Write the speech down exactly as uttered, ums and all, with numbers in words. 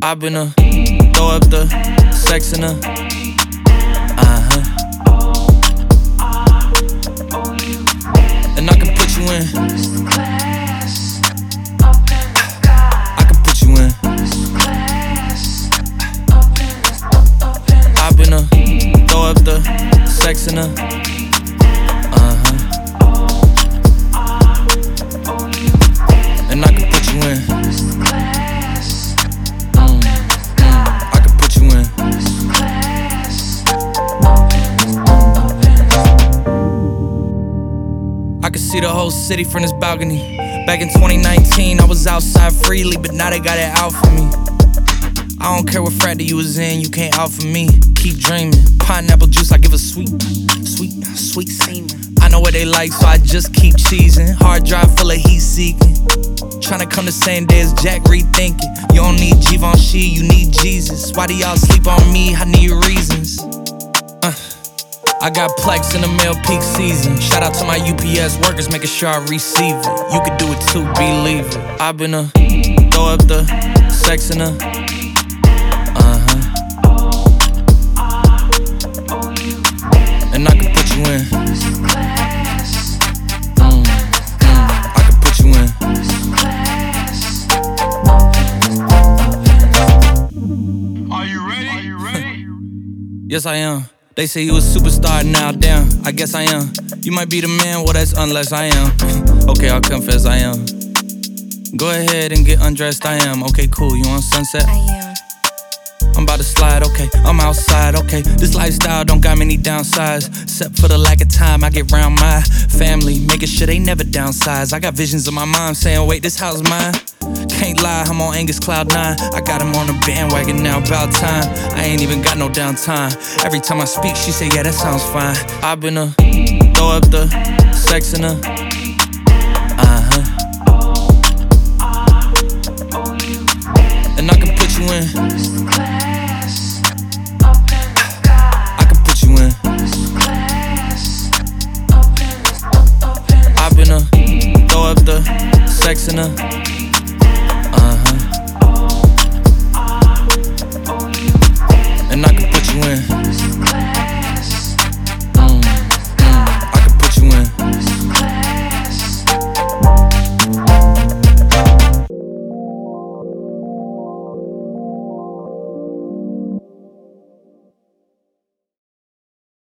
I've been a throw up the sex in her. Uh-huh. And I can put you in. I can put you in. I've been a throw up the sex in her. Uh-huh. And I can put you in. Mm, mm, I can put you in. I can see the whole city from this balcony. Back in twenty nineteen, I was outside freely, but now they got it out for me. I don't care what frat that you was in, you can't out for me. Keep dreaming. Pineapple juice, I give a sweet, sweet, sweet semen. I know what they like, so I just keep cheesing. Hard drive full of heat seeking. Tryna come the same day as Jack, rethinking. You don't need Givenchy, you need Jesus. Why do y'all sleep on me? I need reasons. Uh, I got Plex in the mail peak season. Shout out to my U P S workers, making sure I receive it. You could do it too, believe it. I've been a throw up the sex in her. Uh-huh. And I can put you in. Mm, mm, I can put you in. Are you ready? Are you ready? Yes, I am. They say you a superstar, now damn, I guess I am. You might be the man, well that's unless I am. Okay, I'll confess I am. Go ahead and get undressed, I am. Okay, cool, you on Sunset? I am. I'm about to slide, okay, I'm outside, okay. This lifestyle don't got many downsides, except for the lack of time I get around my family, making sure they never downsize. I got visions of my mom saying, wait, this house mine. Can't lie, I'm on Angus Cloud nine. I got him on the bandwagon now, about time. I ain't even got no downtime. Every time I speak, she say, yeah, that sounds fine. I've been a throw up the sex in her. Uh-huh. And I can put you in. I can put you in. I've been a throw up the sex in her.